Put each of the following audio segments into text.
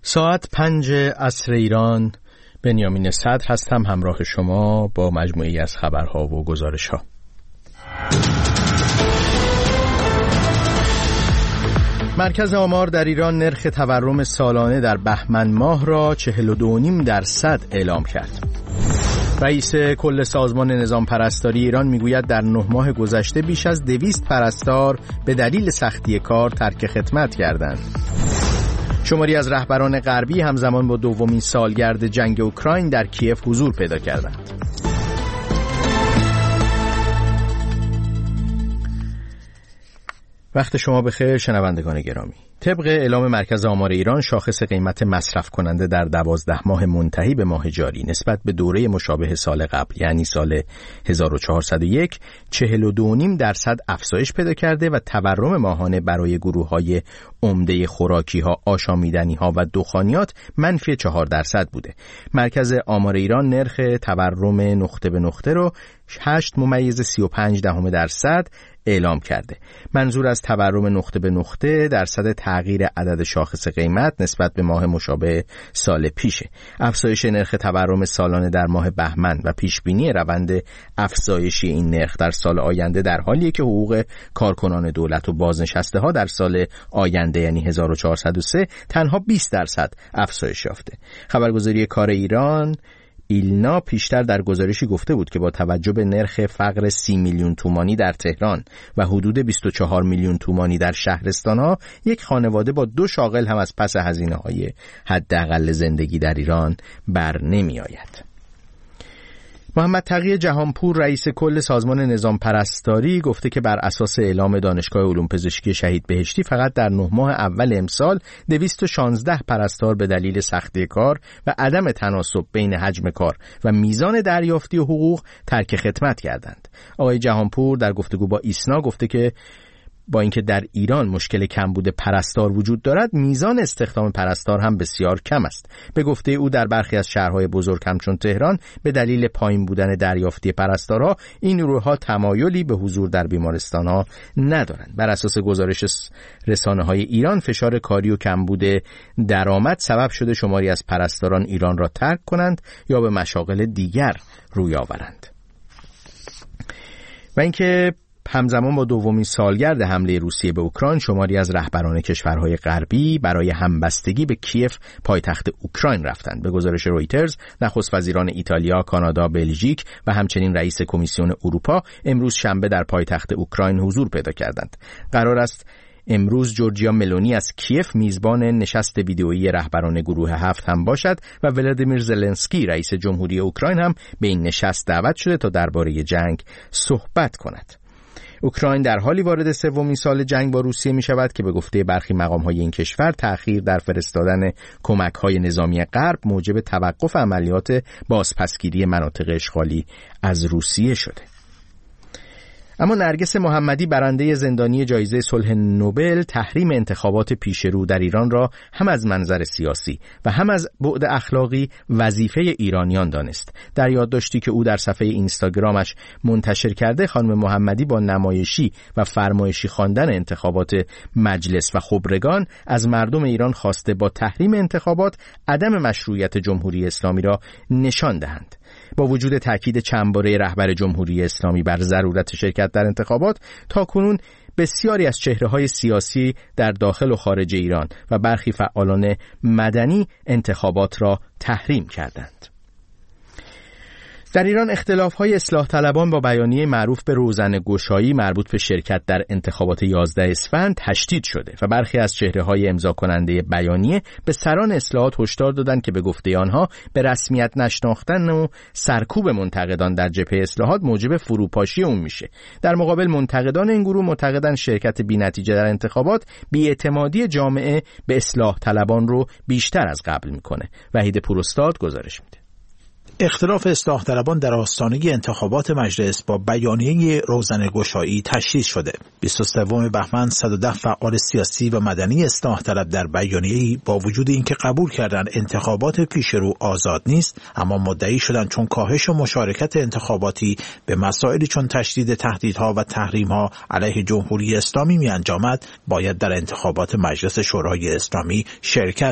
ساعت 5 عصر ایران. بنیامین صدر هستم همراه شما با مجموعی از خبرها و گزارشها. مرکز آمار در ایران نرخ تورم سالانه در بهمن ماه را 42.5% اعلام کرد. رئیس کل سازمان نظام پرستاری ایران میگوید در 9 ماه گذشته بیش از 200 پرستار به دلیل سختی کار ترک خدمت کردند. شماری از رهبران غربی همزمان با دومین سالگرد جنگ اوکراین در کیف حضور پیدا کردند. وقت شما بخیر شنوندگان گرامی. طبق اعلام مرکز آمار ایران، شاخص قیمت مصرف کننده در 12 ماه منتهی به ماه جاری نسبت به دوره مشابه سال قبل یعنی سال 1401 42.5% افزایش پیدا کرده و تورم ماهانه برای گروه‌های عمده خوراکی‌ها، آشامیدنی‌ها و دخانیات منفی 4% بوده. مرکز آمار ایران نرخ تورم نقطه به نقطه رو 8.35% اعلام کرده. منظور از تورم نقطه به نقطه درصد تغییر عدد شاخص قیمت نسبت به ماه مشابه سال پیشه. افزایش نرخ تورم سالانه در ماه بهمن و پیشبینی روند افزایشی این نرخ در سال آینده در حالیه که حقوق کارکنان دولت و بازنشسته ها در سال آینده یعنی 1403 تنها 20% افزایش یافته. خبرگزاری کار ایران ایلنا پیشتر در گزارشی گفته بود که با توجه به نرخ فقر 30 میلیون تومانی در تهران و حدود 24 میلیون تومانی در شهرستان‌ها، یک خانواده با 2 شاغل هم از پس هزینه‌های حداقل زندگی در ایران بر نمی‌آید. محمد تقی جهانپور رئیس کل سازمان نظام پرستاری گفته که بر اساس اعلام دانشگاه علوم پزشکی شهید بهشتی فقط در 9 ماه اول امسال 216 پرستار به دلیل سختی کار و عدم تناسب بین حجم کار و میزان دریافتی حقوق ترک خدمت کردند. آقای جهانپور در گفتگو با ایسنا گفته که با اینکه در ایران مشکل کمبود پرستار وجود دارد، میزان استخدام پرستار هم بسیار کم است. به گفته او در برخی از شهرهای بزرگ همچون تهران به دلیل پایین بودن دریافتی پرستارها این نیروها تمایلی به حضور در بیمارستانها ندارند. بر اساس گزارش رسانه‌های ایران، فشار کاری و کمبود درآمد سبب شده شماری از پرستاران ایران را ترک کنند یا به مشاغل دیگر روی آورند. و اینکه همزمان با دومین سالگرد حمله روسیه به اوکراین، شماری از رهبران کشورهای غربی برای همبستگی به کیف پایتخت اوکراین رفتند. به گزارش رویترز، نخست وزیران ایتالیا، کانادا، بلژیک و همچنین رئیس کمیسیون اروپا امروز شنبه در پایتخت اوکراین حضور پیدا کردند. قرار است امروز جورجیا ملونی از کیف میزبان نشست ویدئویی رهبران گروه 7 هم باشد و ولادیمیر زلنسکی رئیس جمهوری اوکراین هم به این نشست دعوت شده تا درباره جنگ صحبت کند. اوکراین در حالی وارد 3مین سال جنگ با روسیه می شود که به گفته برخی مقام‌های این کشور تأخیر در فرستادن کمک‌های نظامی غرب موجب توقف عملیات بازپسگیری مناطق اشغالی از روسیه شده. اما نرگس محمدی برنده زندانی جایزه صلح نوبل تحریم انتخابات پیش رو در ایران را هم از منظر سیاسی و هم از بعد اخلاقی وظیفه ایرانیان دانست. در یادداشتی که او در صفحه اینستاگرامش منتشر کرده، خانم محمدی با نمایشی و فرمایشی خواندن انتخابات مجلس و خبرگان از مردم ایران خواسته با تحریم انتخابات عدم مشروعیت جمهوری اسلامی را نشان دهند. با وجود تاکید چند باره رهبر جمهوری اسلامی بر ضرورت شرکت در انتخابات، تاکنون بسیاری از چهره‌های سیاسی در داخل و خارج ایران و برخی فعالان مدنی انتخابات را تحریم کردند. در ایران اختلاف‌های اصلاح طلبان با بیانیه معروف به روزنه‌گشایی مربوط به شرکت در انتخابات 11 اسفند تشدید شده و برخی از چهره‌های امضا کننده بیانیه به سران اصلاحات هشدار دادند که به گفته آنها به رسمیت نشناختن و سرکوب منتقدان در جبهه اصلاحات موجب فروپاشی اون میشه. در مقابل منتقدان این گروه معتقدند شرکت بی‌نتیجه در انتخابات بی‌اعتمادی جامعه به اصلاح طلبان رو بیشتر از قبل میکنه. وحید پوراستاد گزارش میده. اختلاف اصلاح طلبان در آستانه انتخابات مجلس با بیانیه روزنه‌گشایی تشدید شده. 23 بهمن 110 فعال سیاسی و مدنی اصلاح طلب در بیانیه‌ای با وجود اینکه قبول کردند انتخابات پیشرو آزاد نیست، اما مدعی شدند چون کاهش مشارکت انتخاباتی به مسائلی چون تشدید تهدیدها و تحریم‌ها علیه جمهوری اسلامی می‌انجامد، باید در انتخابات مجلس شورای اسلامی شرکت کرد.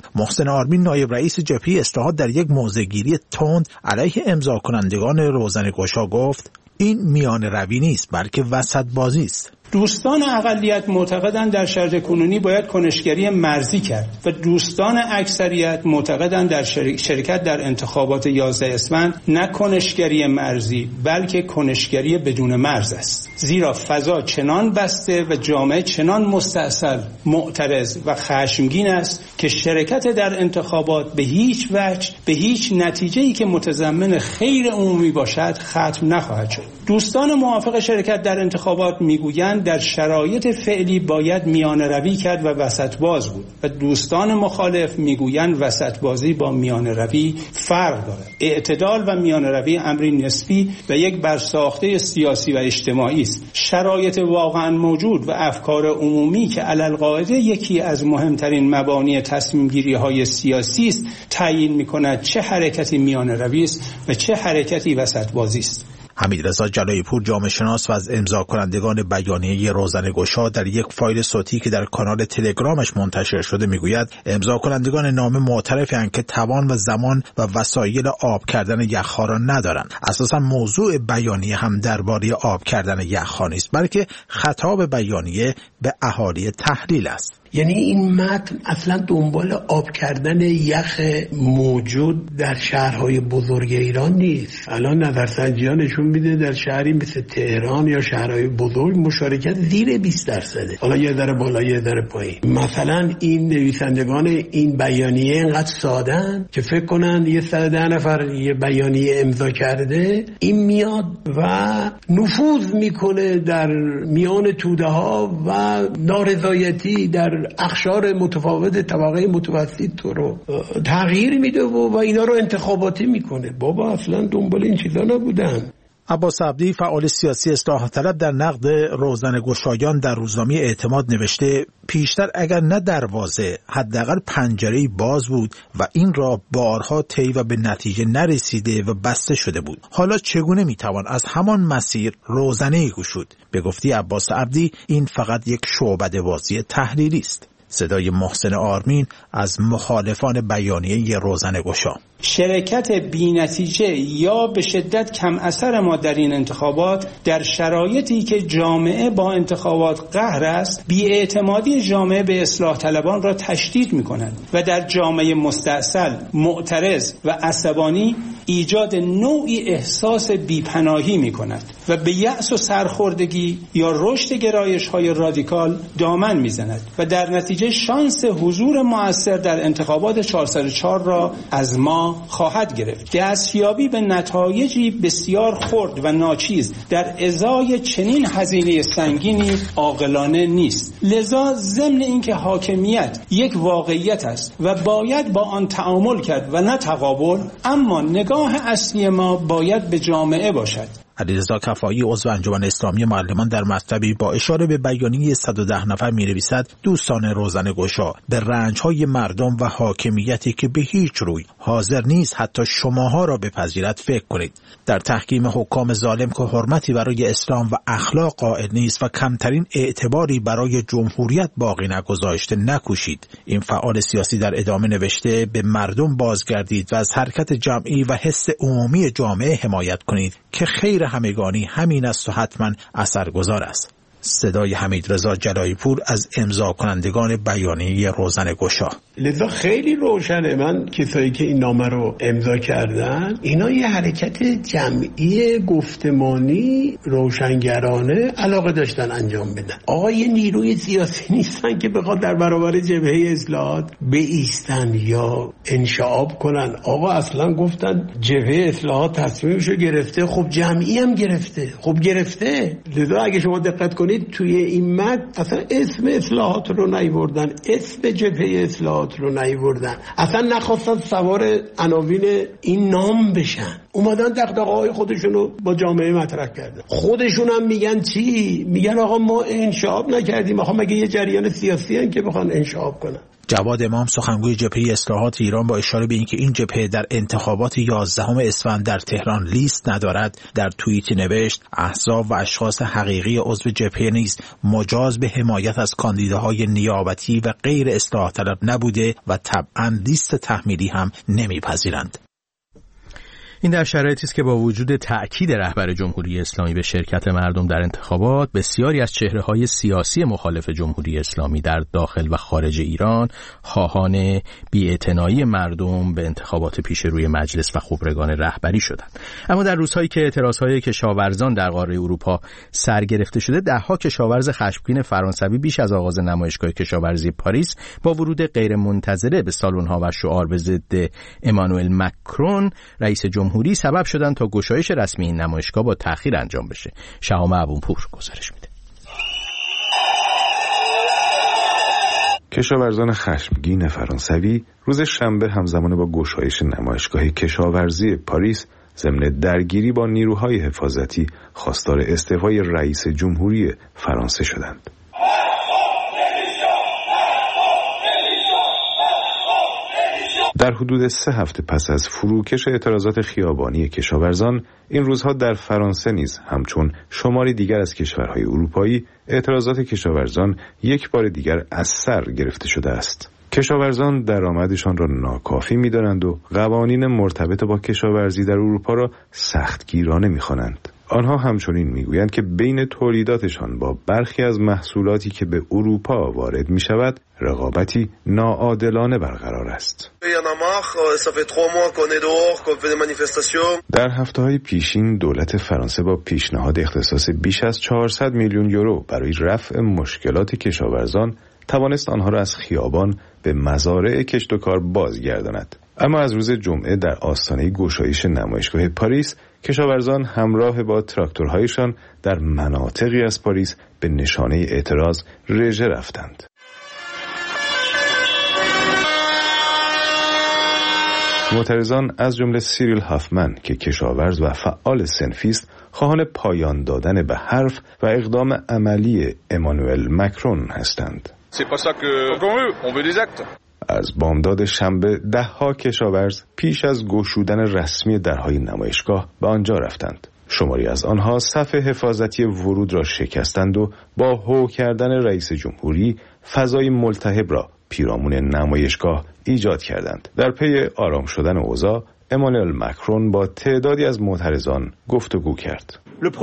محسن آرمین نایب رئیس جبهه اصلاحات در یک موضع‌گیری تند علیه امضا کنندگان روزنه‌گشا گفت این میان روی نیست بلکه وسط بازی است. دوستان اقلیت معتقدند در شرایط کنونی باید کنشگری مرزی کرد و دوستان اکثریت معتقدند در شرکت در انتخابات 11 اسفند نه کنشگری مرزی بلکه کنشگری بدون مرز است، زیرا فضا چنان بسته و جامعه چنان مستعصل، معترض و خشمگین است که شرکت در انتخابات به هیچ وجه به هیچ نتیجه‌ای که متضمن خیر عمومی باشد ختم نخواهد شد. دوستان موافق شرکت در انتخابات میگویند در شرایط فعلی باید میان روی کرد و وسط باز بود و دوستان مخالف میگویند وسط بازی با میان روی فرق دارد. اعتدال و میان روی امری نسبی و یک برساخته سیاسی و اجتماعی است. شرایط واقعا موجود و افکار عمومی که علالقاعده یکی از مهمترین مبانی تصمیم گیری های سیاسی است تعیین میکند چه حرکتی میان روی است و چه حرکتی وسط بازی است. حمیدرضا جلایی پور جامعه شناس و از امضا کنندگان بیانیه روزنه‌گشا در یک فایل صوتی که در کانال تلگرامش منتشر شده میگوید امضا کنندگان نامه معترفند که توان و زمان و وسایل آب کردن یخ‌ها را ندارند. اساسا موضوع بیانیه هم درباره آب کردن یخ‌ها نیست بلکه خطاب بیانیه به اهالی تحلیل است. یعنی این متن اصلا دنبال آب کردن یخ موجود در شهرهای بزرگ ایران نیست. الان نظرسنجی‌ها نشون میده در شهری مثل تهران یا شهرهای بزرگ مشارکت زیر 20%. حالا یه ذره بالا یه ذره پایین. مثلا این نویسندگان این بیانیه اینقدر ساده‌اند که فکر کنن یه 110 نفر یه بیانیه امضا کرده، این میاد و نفوذ میکنه در میان توده‌ها و نارضایتی در اقشار متفاوت طبقه متوسط رو تغییر میده و اینا رو انتخاباتی میکنه. بابا اصلا دنبال این چیزا نبودن. عباس عبدی فعال سیاسی اصلاح طلب در نقد روزنه‌گشایان در روزنامه اعتماد نوشته پیشتر اگر نه دروازه حداقل پنجره‌ای باز بود و این را بارها طی و به نتیجه نرسیده و بسته شده بود. حالا چگونه میتوان از همان مسیر روزنه‌ای گشود؟ به گفته عباس عبدی این فقط یک شعبده‌بازی تحلیلی است. صدای محسن آرمین از مخالفان بیانیه روزنه‌گشا. شرکت بی‌نتیجه یا به شدت کم اثر ما در این انتخابات در شرایطی که جامعه با انتخابات قهر است، بی‌اعتمادی جامعه به اصلاح طلبان را تشدید می‌کند و در جامعه مستعصل، معترض و عصبانی ایجاد نوعی احساس بی‌پناهی می‌کند و به یأس و سرخوردگی یا رشد گرایش‌های رادیکال دامن می‌زند و در نتیجه شانس حضور مؤثر در انتخابات 404 را از ما خواهد گرفت. دستیابی به نتایجی بسیار خرد و ناچیز در ازای چنین هزینه سنگینی عاقلانه نیست. لذا ضمن اینکه حاکمیت یک واقعیت است و باید با آن تعامل کرد و نه تقابل، اما نگاه اصلی ما باید به جامعه باشد. علیرضا کفایی عضو انجمن اسلامی معلمان در مطلبی با اشاره به بیانیه 110 نفر می‌نویسد دوستان روزنه‌گشا به رنج‌های مردم و حاکمیتی که به هیچ روی حاضر نیست حتی شماها را بپذیرد فکر کنید. در تحکیم حکام ظالم که حرمتی برای اسلام و اخلاق قائل نیست و کمترین اعتباری برای جمهوریت باقی نگذاشته نکوشید. این فعال سیاسی در ادامه نوشته به مردم بازگردید و از حرکت جمعی و حس عمومی جامعه حمایت کنید که خیر همگانی همین است و حتما اثرگذار است. صدای حمیدرضا جلایی پور از امضا کنندگان بیانیه روزنه‌گشا. لذا خیلی روشنه، من کسایی که این نامه رو امضا کردن اینا یه حرکت جمعی گفتمانی روشنگرانه علاقه داشتن انجام بدن. آقا یه نیروی سیاسی نیستن که بخواد در برابر جبهه اصلاحات بایستن یا انشعاب کنن. آقا اصلا گفتن جبهه اصلاحات تصمیمشو گرفته، خب جمعی هم گرفته، خب گرفته. لذا اگه شما دقت کنید توی این متن اصلا اسم اصلاحات رو نیوردن، اسم جبهه اصلاحات رو نیوردن، اصلا نخواستن سوار عناوین این نام بشن، اومدن دغدغه‌های خودشون رو با جامعه مطرح کردن. خودشون هم میگن چی؟ میگن آقا ما انشعاب نکردیم. آقا مگه یه جریان سیاسی هن که بخوان انشعاب کنن؟ جواد امام سخنگوی جبهه اصلاحات ایران با اشاره به اینکه این جبهه در انتخابات 11 اسفند در تهران لیست ندارد در توییتی نوشت احزاب و اشخاص حقیقی عضو جبهه نیز مجاز به حمایت از کاندیداهای نیابتی و غیر اصلاح طلب نبوده و طبعا لیست تحمیلی هم نمیپذیرند. این در شرایطی است که با وجود تأکید رهبر جمهوری اسلامی به شرکت مردم در انتخابات، بسیاری از چهره‌های سیاسی مخالف جمهوری اسلامی در داخل و خارج ایران خواهان بی‌اعتنایی مردم به انتخابات پیش روی مجلس و خبرگان رهبری شدند. اما در روزهایی که اعتراضهای کشاورزان در قاره اروپا سرگرفته شده، ده‌ها کشاورز خشمگین فرانسوی بیش از آغاز نمایشگاه کشاورزی پاریس با ورود غیرمنتظره به سالن‌ها و شعار به ضد امانوئل مکرون رئیس جمهوری سبب شدن تا گشایش رسمی این نمایشگاه با تأخیر انجام بشه. شهام ابونپور گزارش میده. کشاورزان خشمگین فرانسوی روز شنبه همزمان با گشایش نمایشگاه کشاورزی پاریس ضمن درگیری با نیروهای حفاظتی خواستار استعفای رئیس جمهوری فرانسه شدند. در حدود 3 هفته پس از فروکش اعتراضات خیابانی کشاورزان، این روزها در فرانسه نیز همچون شماری دیگر از کشورهای اروپایی اعتراضات کشاورزان یک بار دیگر از سر گرفته شده است. کشاورزان درآمدشان را ناکافی می‌دانند و قوانین مرتبط با کشاورزی در اروپا را سختگیرانه می‌خوانند. آنها همچنین میگویند که بین تولیداتشان با برخی از محصولاتی که به اروپا وارد می شود رقابتی ناعادلانه برقرار است. در هفته‌های پیشین دولت فرانسه با پیشنهاد اختصاص بیش از 400 میلیون یورو برای رفع مشکلات کشاورزان توانست آنها را از خیابان به مزارع کشت و کار بازگرداند. اما از روز جمعه در آستانه گشایش نمایشگاه پاریس، کشاورزان همراه با تراکتورهایشان در مناطقی از پاریس به نشانه اعتراض رژه رفتند. معترضان از جمله سیریل هافمن که کشاورز و فعال صنفی است، خواهان پایان دادن به حرف و اقدام عملی امانوئل مکرون هستند. از بامداد شنبه ده‌ها کشاورز پیش از گشودن رسمی درهای نمایشگاه به آنجا رفتند. شماری از آنها صف حفاظتی ورود را شکستند و با هو کردن رئیس جمهوری فضای ملتهب را پیرامون نمایشگاه ایجاد کردند. در پی آرام شدن اوضاع، امانوئل مکرون با تعدادی از معترضان گفتگو کرد.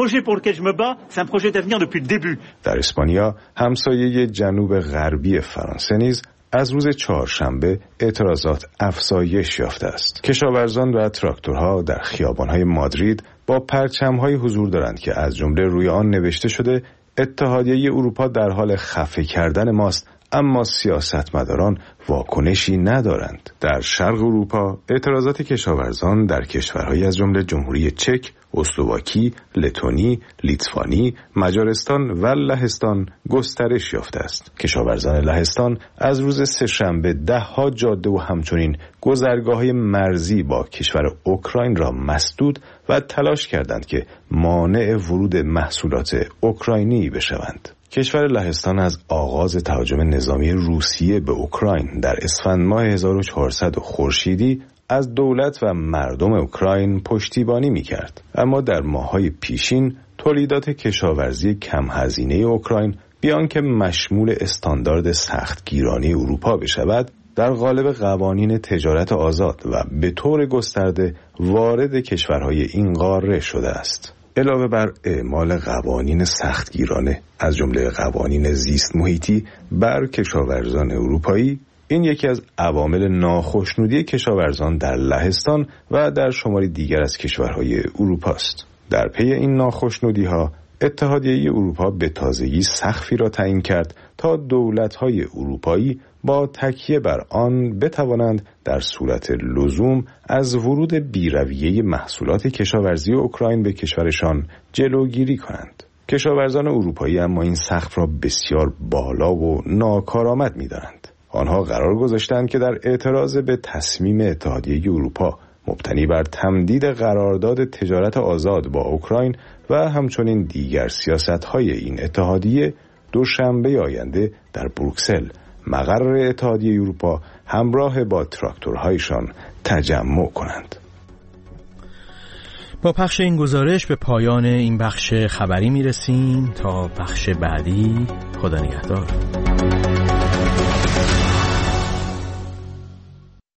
در اسپانیا، همسایه جنوب غربی فرانسه نیز از روز چهارشنبه اعتراضات افزایش یافته است. کشاورزان و تراکتورها در خیابان‌های مادرید با پرچم‌های حضور دارند که از جمله روی آن نوشته شده اتحادیه اروپا در حال خفه کردن ماست، اما سیاستمداران واکنشی ندارند. در شرق اروپا اعتراضات کشاورزان در کشورهایی از جمله جمهوری چک، اسلواکی، لتونی، لیتوانی، مجارستان و لهستان گسترش یافته است. کشاورزان لهستان از روز سه‌شنبه ده‌ها جاده و همچنین گذرگاه‌های مرزی با کشور اوکراین را مسدود و تلاش کردند که مانع ورود محصولات اوکراینی بشوند. کشور لهستان از آغاز تهاجم نظامی روسیه به اوکراین در اسفند ماه 1400 خورشیدی از دولت و مردم اوکراین پشتیبانی می‌کرد، اما در ماه‌های پیشین تولیدات کشاورزی کم هزینه اوکراین بیان که مشمول استاندارد سختگیرانه اروپا بشود، در قالب قوانین تجارت آزاد و به طور گسترده وارد کشورهای این قاره شده است. علاوه بر اعمال قوانین سختگیرانه از جمله قوانین زیست محیطی بر کشاورزان اروپایی، این یکی از عوامل ناخشنودی کشاورزان در لهستان و در شماری دیگر از کشورهای اروپا است. در پی این ناخشنودی‌ها اتحادیه اروپا به تازگی سقفی را تعیین کرد تا دولت‌های اروپایی با تکیه بر آن بتوانند در صورت لزوم از ورود بی‌رویه محصولات کشاورزی اوکراین به کشورشان جلوگیری کنند. کشاورزان اروپایی اما این سقف را بسیار بالا و ناکارآمد می‌دانند. آنها قرار گذاشتند که در اعتراض به تصمیم اتحادیه اروپا مبتنی بر تمدید قرارداد تجارت آزاد با اوکراین و همچنین دیگر سیاست‌های این اتحادیه دوشنبه آینده در بروکسل مقر اتحادیه اروپا همراه با تراکتورهایشان تجمع کنند. با پخش این گزارش به پایان این بخش خبری میرسیم. تا بخش بعدی، خدا نگهدار.